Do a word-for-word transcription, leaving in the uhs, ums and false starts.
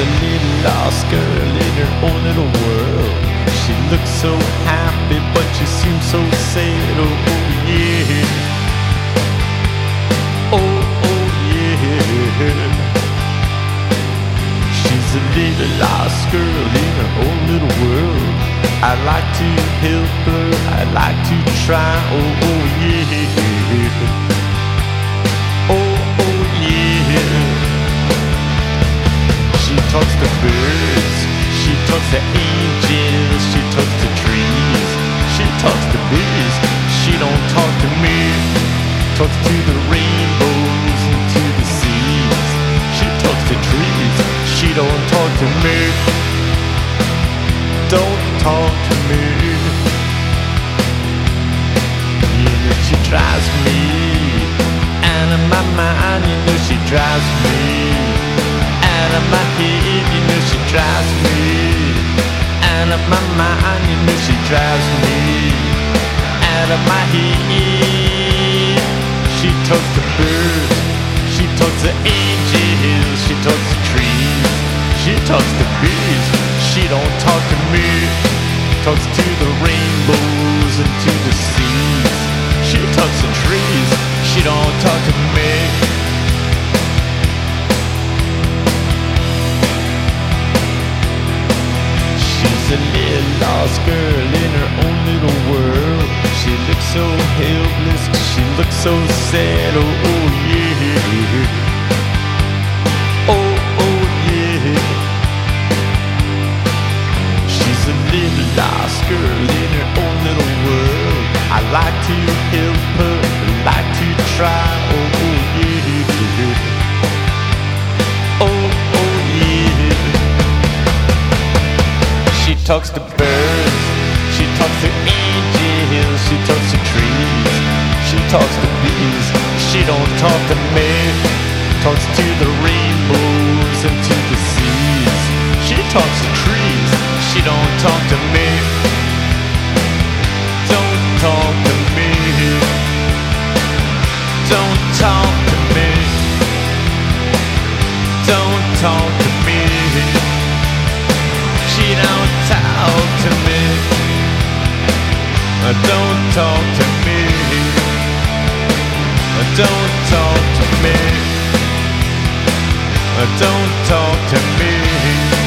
a little lost girl in her own little world. She looks so happy, but she seems so sad. Oh, oh yeah. Oh, oh yeah. She's a little lost girl in her own little world. I'd like to help her, I'd like to try. Oh, oh yeah. Oh, oh yeah. She talks to birds, she talks to angels, she talks to trees, she talks to bees. She don't talk to me. Talks to the rainbows and to the seas. She talks to trees, she don't talk to me. Don't talk to me. You know she drives me out of my mind. You know she drives me out of my head. You know she drives me out of my mind. You know she drives me out of my head. She talks to birds, she talks to angels, she talks to trees, she talks to bees. She don't talk to me. Talks to the rainbows and to the seas. She talks to trees, she don't talk to me. She's a little lost girl in her own little world. She looks so helpless, she looks so sad. Oh, oh yeah. Oh, oh yeah. She's a little lost girl in her own little world. I like to help her, I like to try. Oh, oh yeah. Oh, oh yeah. She talks to birds, she talks to angels, she talks to trees, she talks to bees. She don't talk to me. Talks to the rainbows and to the seas. She talks to trees, she don't talk to me. Don't talk to me. Don't talk to me. Don't talk to me. She don't talk to me. Don't talk to me. Don't talk to me. Don't talk to me.